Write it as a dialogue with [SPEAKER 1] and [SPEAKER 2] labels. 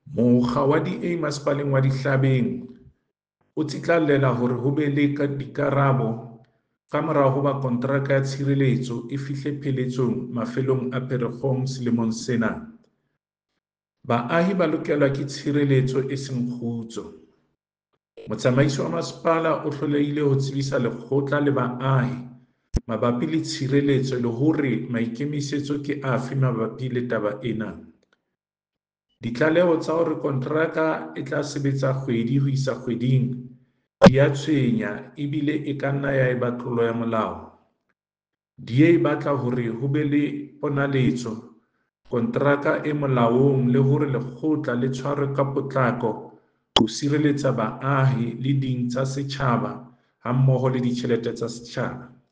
[SPEAKER 1] Mokga wa di-A Masepaleng wa Dihlabeng o tsitlallela hore ho be le dikarabo kamora hoba kontraka ya tshireletso e fihle pheletsong mafelong a Pherekgong selemong sena. Baahi ba lokelwa ke tshireletso e seng kgutso. Motsamaisi wa masepala o hlolehile ho tsebisa lekgotla le baahi mabapi le tshireletso le hore maikemisetso ke afe mabapi le taba ena. Ditlaleho tsa hore kontraka e tla sebetsa kgwedi ho isa kgweding di a tshwenya ebile e ka nna ya eba tlolo ya molao. DA e batla hore ho be le ponaletso, kontraka e molaong le hore lekgotla le tshwarwe ka potlako ho sireletsa baahi le ding tsa setjhaba hammoho le ditjhelete tsa setjhaba.